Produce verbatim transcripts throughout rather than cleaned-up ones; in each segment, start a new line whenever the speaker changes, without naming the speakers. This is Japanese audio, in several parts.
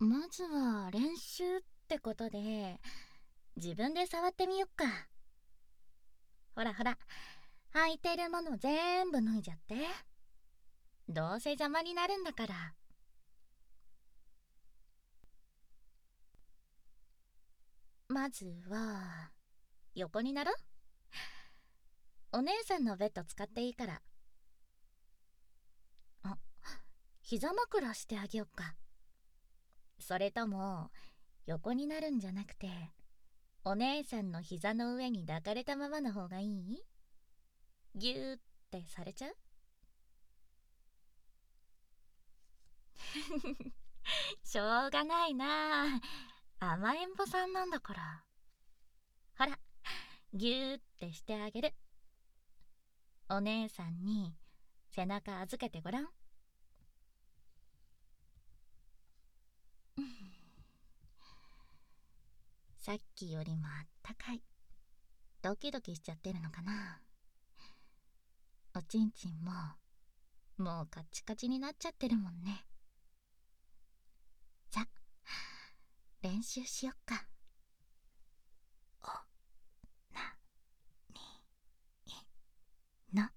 まずは練習ってことで、自分で触ってみよっか。ほらほら、履いてるもの全部脱いじゃって。どうせ邪魔になるんだから。まずは、横になろ。お姉さんのベッド使っていいから。あ、膝枕してあげよっか。それとも、横になるんじゃなくて、お姉さんの膝の上に抱かれたままの方がいい？ぎゅーってされちゃう？しょうがないなあ。甘えん坊さんなんだから。ほら、ぎゅーってしてあげる。お姉さんに背中預けてごらん。さっきよりもあったかい。ドキドキしちゃってるのかな。おちんちんももうカチカチになっちゃってるもんね。さ、練習しよっか。お、な、に、い、の。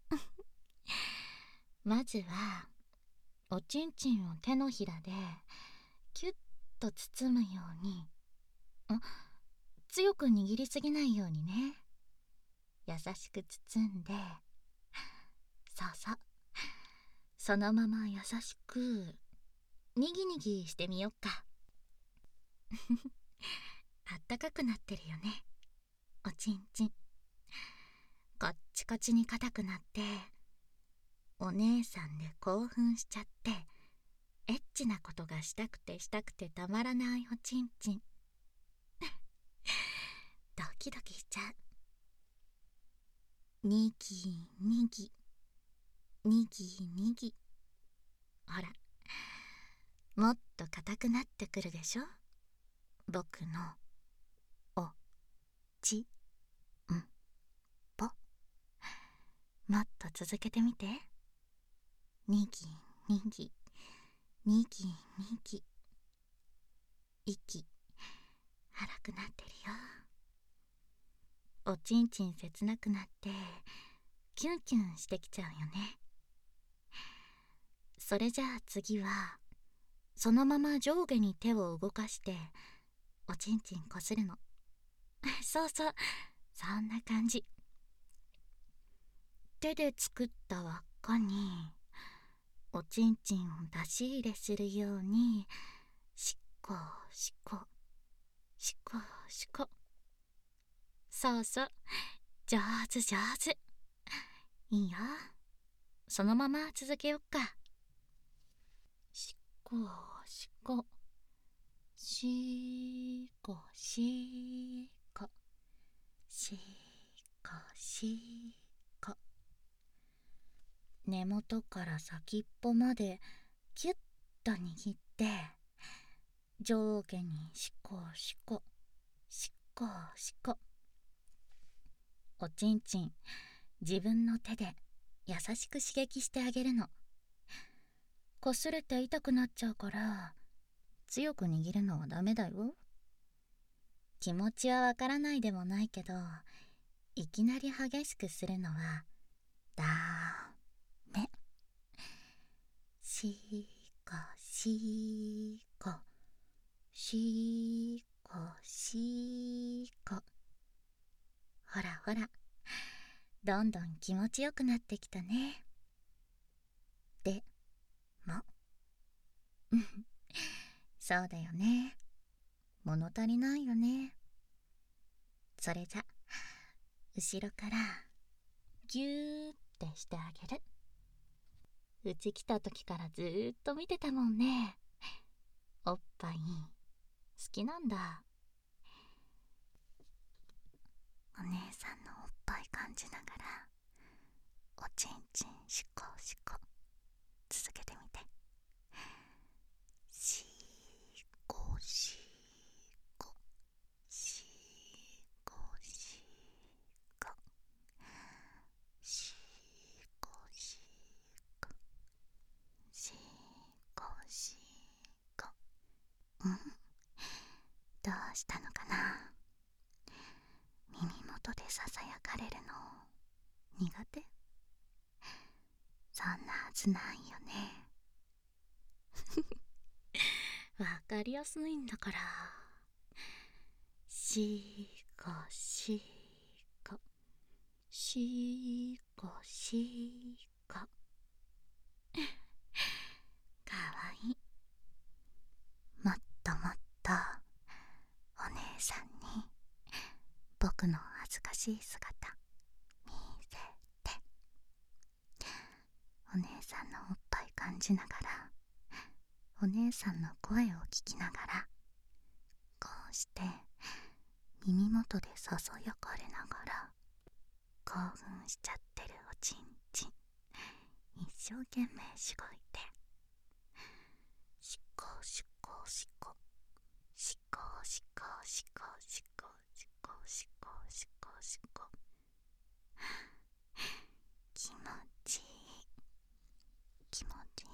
まずはおちんちんを手のひらでキュッと包むように、あ、強く握りすぎないようにね。優しく包んで、そうそう、そのまま優しくにぎにぎしてみよっか。あったかくなってるよね、おちんちん。こっちこっちに硬くなって、お姉さんで興奮しちゃって、エッチなことがしたくてしたくてたまらないおちんちん。ドキドキしちゃう。にぎにぎ、にぎにぎ。ほら、もっと硬くなってくるでしょ、僕のおちんぽ。もっと続けてみて。にぎにぎ、にぎにぎ。息荒くなってるよ。おちんちん切なくなってキュンキュンしてきちゃうよね。それじゃあ次はそのまま上下に手を動かしておちんちんこするの。そうそう、そんな感じ。手で作った輪っかにおちんちんを出し入れするようにしっこしっこしっこしっこ。そうそう、上手上手。いいよ、そのまま続けよっか。しっこしっこしっこしっこしっこしっこ。根元から先っぽまでキュッと握って、上下にしっこしっこしっこしっこ。おちんちん自分の手で優しく刺激してあげるの。こすれて痛くなっちゃうから強く握るのはダメだよ。気持ちはわからないでもないけど、いきなり激しくするのはダメ。しこしこしこしこ。ほらほら、どんどん気持ちよくなってきたね。でもそうだよね、物足りないよね。それじゃ後ろからぎゅーってしてあげる。うち来た時からずーっと見てたもんね。おっぱい好きなんだ。お姉さんのおっぱい感じながらおちんちんしこしこ続けてみて。しこしこしこしこしこしこしこしこうしたのかな。耳元でささやかれるの苦手？そんなはずないよね。わかりやすいんだから。しこしこしこしこ。かわいい。もっともっとお姉さんに僕の恥ずかしい姿見せて。お姉さんのおっぱい感じながら、お姉さんの声を聞きながら、こうして耳元でささやかれながら興奮しちゃってるおちんちん一生懸命しごいて、しこしこしこしこしこしこしこしこしこしこしこ。気持ちいい気持ちいい。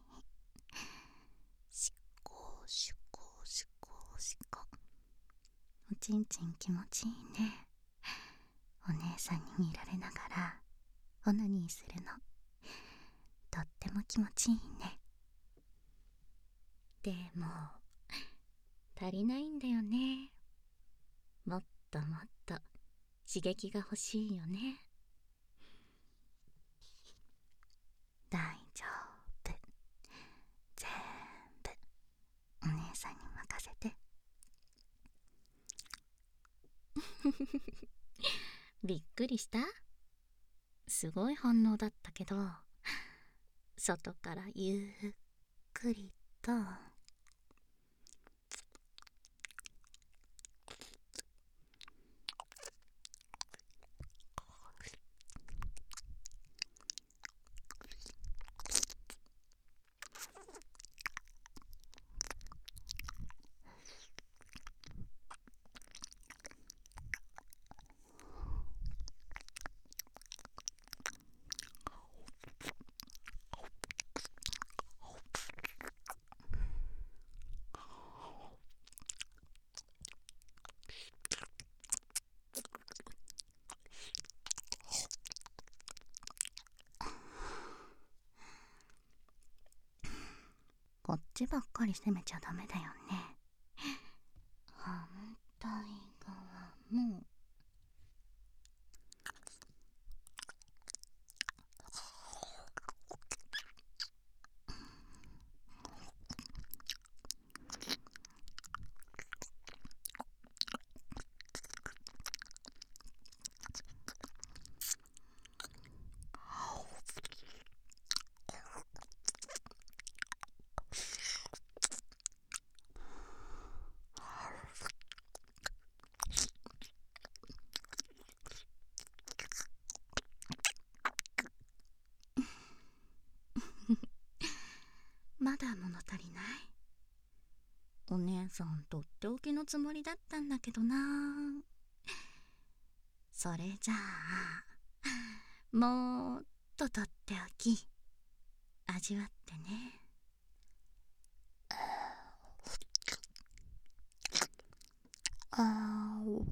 しこしこしこしこ。おちんちん気持ちいいね。お姉さんに見られながらオナニーするのとっても気持ちいいね。でも足りないんだよね。もっともっと刺激が欲しいよね。大丈夫、全部お姉さんに任せて。びっくりした？すごい反応だったけど、外からゆっくりとこっちばっかり責めちゃダメだよね。反対側もまだ物足りない。お姉さんとっておきのつもりだったんだけどな。それじゃあもっととっておき味わってね。あー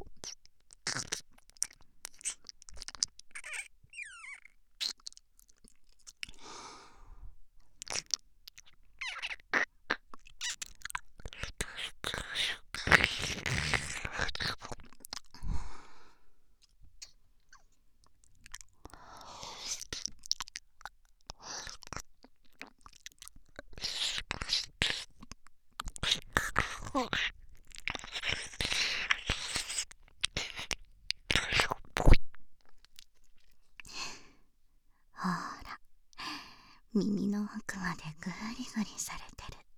ほら、耳の奥までぐりぐりされてる。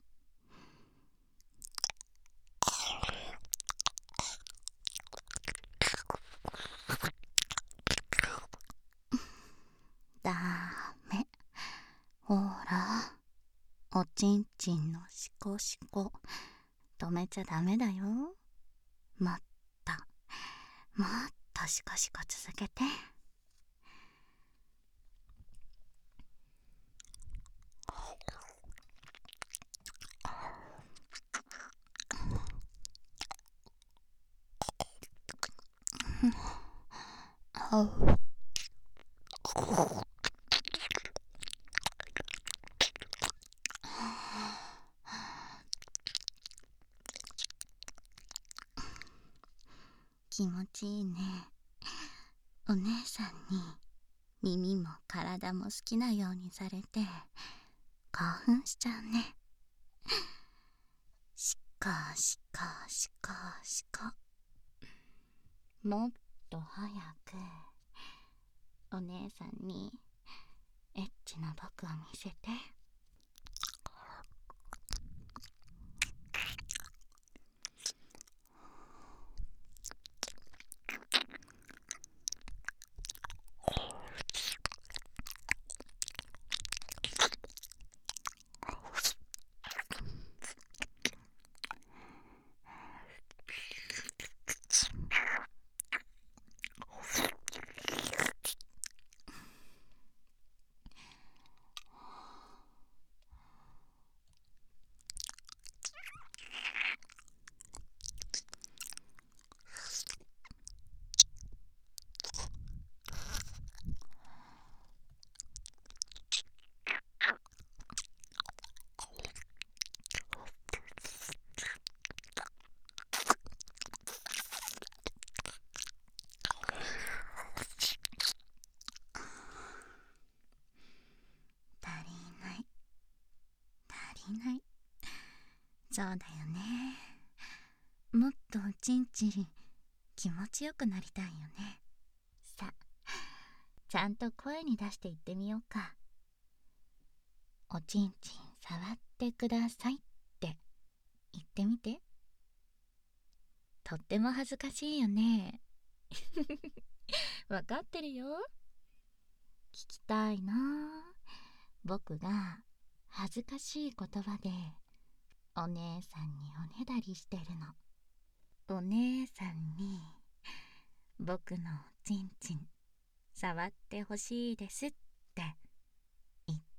ダメ。ほら、おちんちんのシコシコ止めちゃダメだよ。もっともっとシコシコ続けて。 気持ちいいね。お姉さんに耳も体も好きなようにされて興奮しちゃうね。しかしかしかしかもっと早くお姉さんにエッチな僕を見せて。足りない足りない。そうだよね。もっとおちんちん気持ちよくなりたいよね。さあ、ちゃんと声に出して言ってみようか。おちんちん触ってくださいって言ってみて。とっても恥ずかしいよね。わかってるよ。聞きたいな。僕が恥ずかしい言葉でお姉さんにおねだりしてるの。お姉さんに僕のおちんちん触ってほしいですって言って。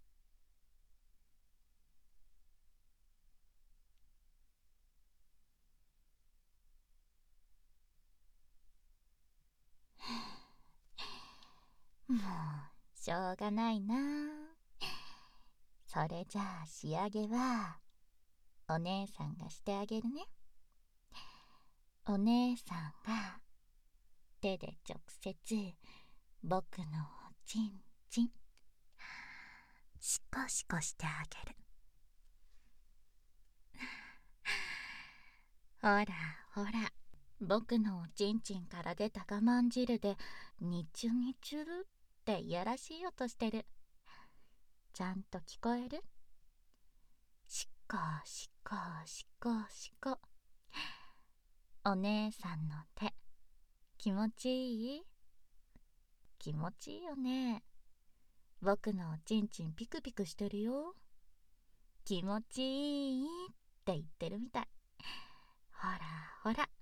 もうしょうがないな。それじゃあ仕上げはお姉さんがしてあげるね。お姉さんが手で直接僕のおちんちんシコシコしてあげる。ほらほら、僕のおちんちんから出た我慢汁でにちゅにちゅるっていやらしい音してる。ちゃんと聞こえる？しこしこしこしこ。お姉さんの手気持ちいい？気持ちいいよね。僕のおちんちんピクピクしてるよ。気持ちいいって言ってるみたい。ほらほら。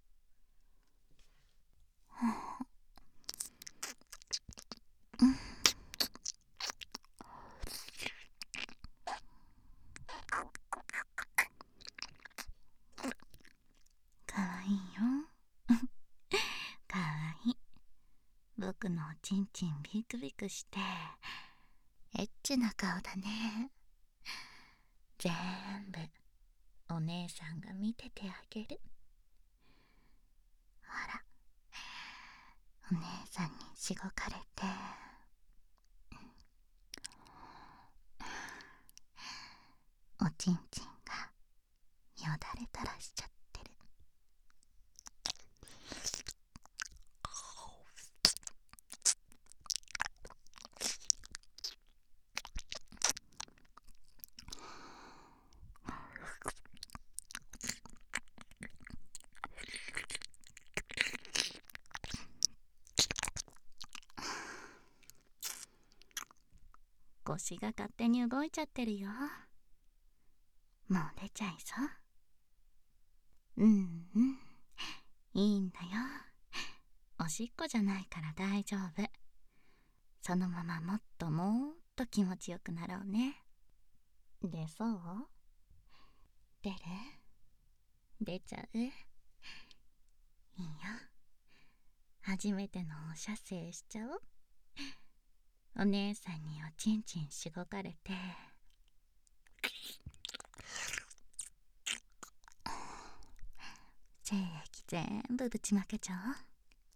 かわいいよ。かわいい。僕のおちんちんビクビクしてエッチな顔だね。全部お姉さんが見ててあげる。ほら、お姉さんにしごかれておちんちんがよだれ垂らしちゃってる。腰が勝手に動いちゃってるよ。もう出ちゃいそう。うんうん、いいんだよ。おしっこじゃないから大丈夫。そのままもっともっと気持ちよくなろうね。出そう？出る？出ちゃう？いいよ。 初めてのお射精しちゃおう。お姉さんにおちんちんしごかれて、精液全部ぶちまけちゃおう。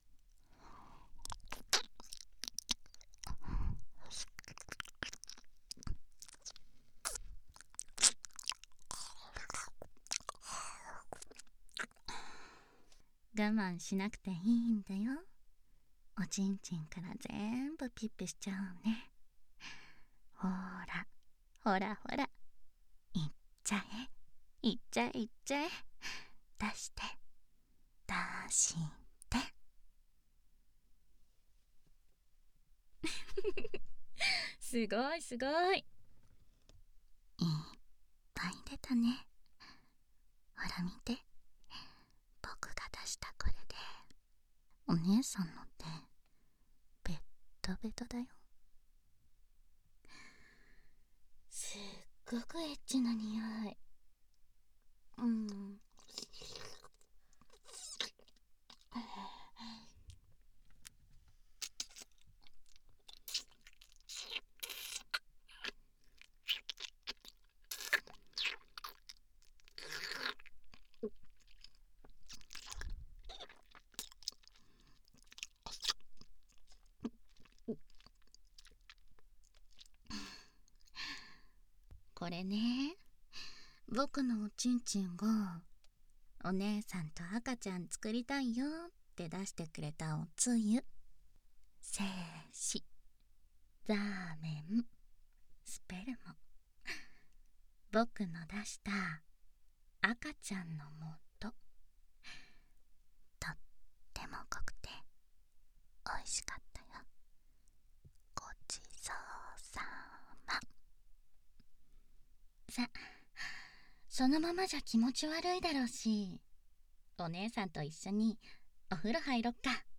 我慢しなくていいんだよ。おちんちんから全部ピッピしちゃうね。ほらほらほら、いっちゃえいっちゃえいっちゃえ、出して出してすごいすごい、いっぱい出たね。ほら見て、僕が出したこれでお姉さんの手ベットベトだよ。すっごくエッチな匂い。うん、これね、僕のおちんちんがお姉さんと赤ちゃん作りたいよって出してくれたおつゆ。精子、ザーメン、スペルモ、僕の出した赤ちゃんのもと。とっても濃くて美味しかったよ。ごちそうさま。さ、そのままじゃ気持ち悪いだろうし、お姉さんと一緒にお風呂入ろっか。